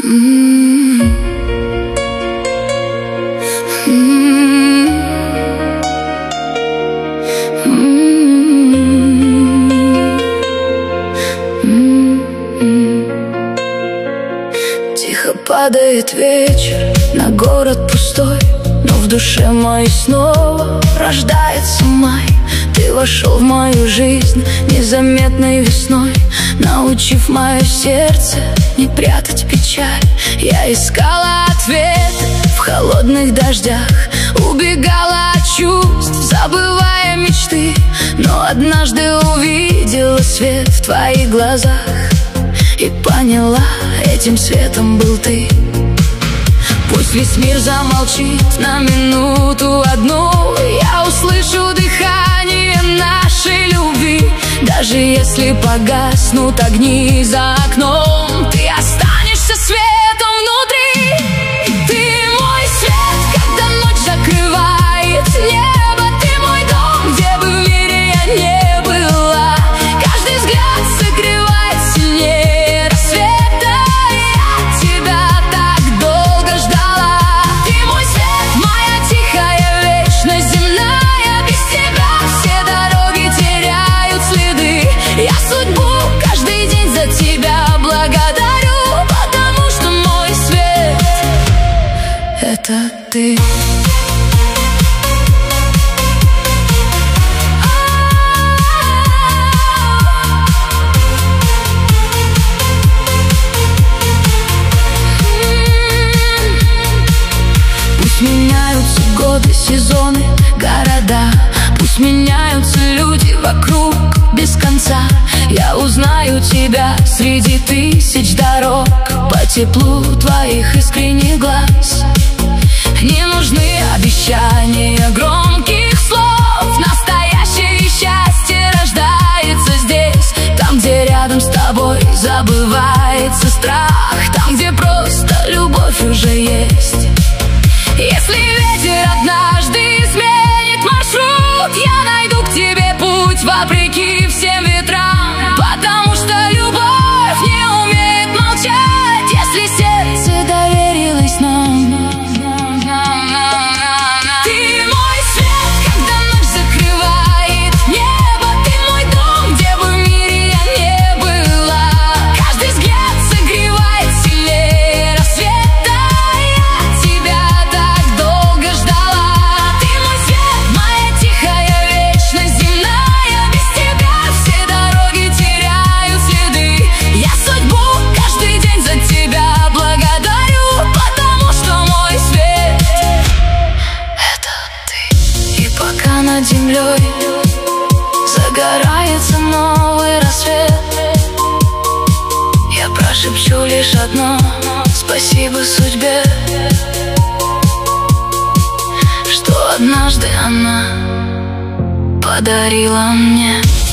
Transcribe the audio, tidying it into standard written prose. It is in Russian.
Тихо падает вечер на город пустой, но в душе моей снова рождается май. Ты вошел в мою жизнь незаметной весной, научив мое сердце не прятать печаль. Я искала ответ в холодных дождях, убегала от чувств, забывая мечты. Но однажды увидела свет в твоих глазах и поняла, этим светом был ты. Пусть весь мир замолчит на минуту одну, я услышу дыхание нашей любви. Даже если погаснут огни за окном, ты останешься светом внутри. Ты мой свет, когда ночь закрывает небо. Ты мой дом, где бы в мире я не была. Каждый взгляд согревает сильнее рассвета. Я тебя так долго ждала. Ты мой свет, моя тихая вечность земная. Без тебя все дороги теряют следы. Я судьбу каждый день за тебя благодарю, потому что мой свет — это ты. Пусть меняются годы, сезоны, города, пусть меняются люди вокруг без конца. Я узнаю тебя среди тысяч дорог по теплу твоих искренних глаз. Не нужны обещания громких слов. Настоящее счастье рождается здесь, там, где рядом с тобой забывается страх, там, где просто любовь уже есть. Если ветер однажды изменит маршрут, я найду к тебе путь вопреки всем ветрам, потому что любовь не умеет молчать, если сердце доверилось нам. Ты мой свет, когда ночь закрывает небо. Ты мой дом, где бы в мире я не была. Каждый взгляд согревает сильнее рассвета. Я тебя так долго ждала. Ты мой свет, моя тихая вечность земная. Без тебя все дороги теряют следы. Я судьбу каждый день за тебя благодарю, потому что мой свет — это ты. И пока над землей загорается новый рассвет, я прошепчу лишь одно: спасибо судьбе, что однажды она подарила мне